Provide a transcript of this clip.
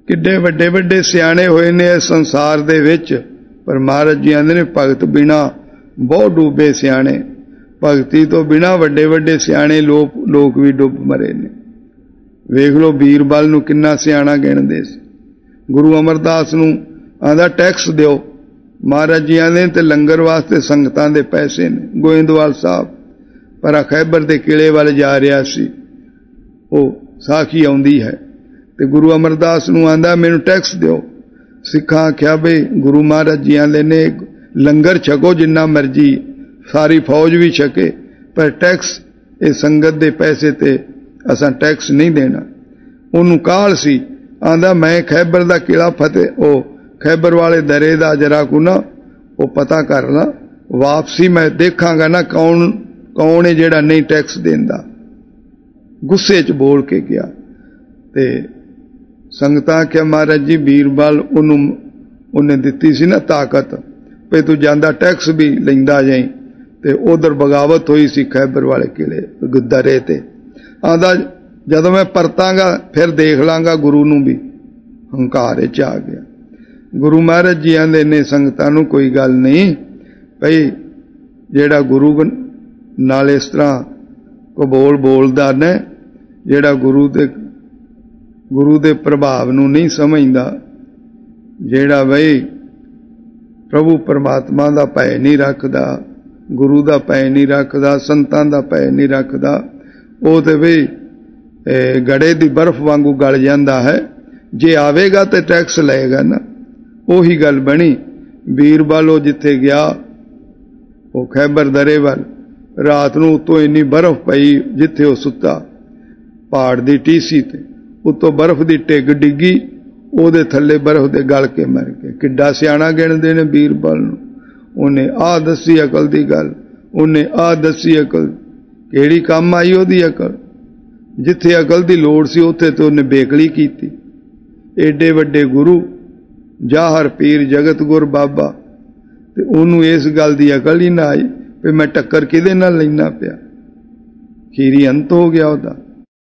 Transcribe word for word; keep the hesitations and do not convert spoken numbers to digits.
किड्डे वड्डे वड्डे सियाणे होए ने इस संसार दे विच, पर महाराज जी आंदे ने भगत बिना बहुत डूबे सियाणे, भगती तो बिना वड्डे वड्डे सियाणे लोक लोक भी डुब मरे ने। वेख लो बीरबल नूं किन्ना सियाणा गिणदे सी। गुरु अमरदास नूं आंदा टैक्स दिओ, महाराज जी आंदे ते लंगर वास्ते संगतां दे पैसे ने। गोइंदवाल साहब पर खैबर दे किले वाल जा रहा सी, वो साखी आउंदी है ते गुरु अमरदास नूं आंदा मैनूं टैक्स दिओ। सिखां आख्या बई गुरु महाराज जी आंदे ने लंगर छको जिन्ना मर्जी, सारी फौज भी छके, पर टैक्स ये संगत दे पैसे ते असां टैक्स नहीं देना। उन्होंने काल सी, आंदा मैं खैबर दा किला फतेह ओ खैबर वाले दरे दा जरा को ना वो पता कर ला, वापसी मैं देखांगा ना कौन कौन है जेड़ा नहीं टैक्स देंदा। गुस्से च बोल के गया ते संगतां आख्या महाराज जी बीरबल उन्हें दिती सी ना ताकत पे तू जांदा टैक्स भी लैंदा जाई, ते उधर बगावत हुई सी खैबर वाले किले दरे ते। आंदा जदों मैं परतांगा फिर देख लांगा गुरु नूं भी। हंकार च आ गया। गुरु महाराज जी आंदे ने संगतां नूं कोई गल नहीं भई जेड़ा गुरु नाल इस तरह को बोल बोलदा ने, जेड़ा गुरु दे गुरु दे प्रभाव नूं नहीं समझदा, जेड़ा बई प्रभु परमात्मा दा भय नहीं रखदा, गुरु दा भय नहीं रखदा, संतां दा भय नहीं रखदा, वो ते बई गड़े दी बर्फ वांगू गल जांदा है। जे आवेगा तो टैक्स लएगा ना। उही गल बनी। बीरबल वो जिथे गया वो खैबर दरे वाल, रात नूं उत्तों इन्नी बर्फ पई जिथे वो सुता पहाड़ दी टीसी ते, उत्तों बर्फ दी टिग डिगी, ओदे थल्ले बर्फ दे गल के मर गए। किड्डा सियाणा गिणदे ने बीरबल नूं। उन्हें आ दसी अकल दी गल, उन्हें आ दसी अकल, किहड़ी काम आई ओदी अकल। जिथे अकल दी लोड़ सी उत्थे तो उन्हें बेकली कीती। एडे वड्डे गुरु जाहर पीर जगत गुर बाबा ते उन्होंने इस गल की अकल ही ना आई भी मैं टक्कर किदे नाल लैना पिया। खीरी अंत हो गया उहदा।